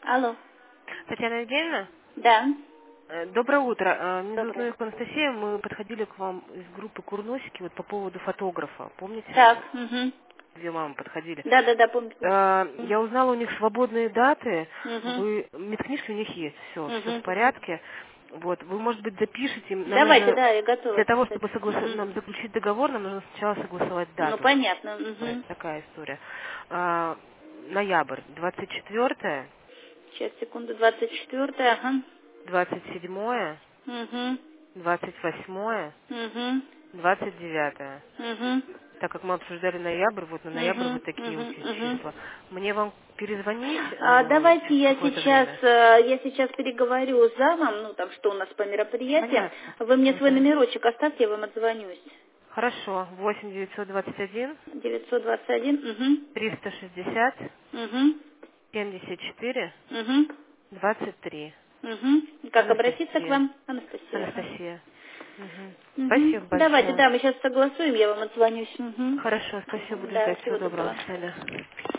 Алло. Татьяна Евгеньевна? Да. Доброе утро. Меня зовут Доброе. Новикова Анастасия. Мы подходили к вам из группы Курносики вот по поводу фотографа. Помните? Так. Угу. Две мамы подходили. Да, помню. Я узнала у них свободные даты. Угу. Медкнижки у них есть. Все в Угу. порядке. Вот. Вы, может быть, запишите. Нам Давайте, нужно да, я готова для того, записать. чтобы Угу. нам заключить договор, нам нужно сначала согласовать Ну, дату. понятно. Угу. Такая история. Ноябрь, 24-е, Сейчас, секунду, 24-е, ага. 27-е, Угу. 28-е, Угу. 29-е. Угу. Так как мы обсуждали ноябрь, вот на ноябрь вот такие вот Угу. числа. Мне вам перезвонить Давайте через какое-то время? я сейчас переговорю с замом, ну там что у нас по мероприятиям. Понятно. Вы мне свой Мгм. номерочек оставьте, я вам отзвонюсь. Хорошо. 8 921 921. Угу. 360 Угу. 74 Угу. 23. Угу. Как обратиться к Анастасия. вам? Анастасия. Ага. Анастасия. Мгм. Угу. Спасибо Давайте, большое. да, мы сейчас согласуем, я вам отзвонюсь. Угу. Хорошо, спасибо, буду Да, ждать. Всего всего доброго. доброго. До свидания.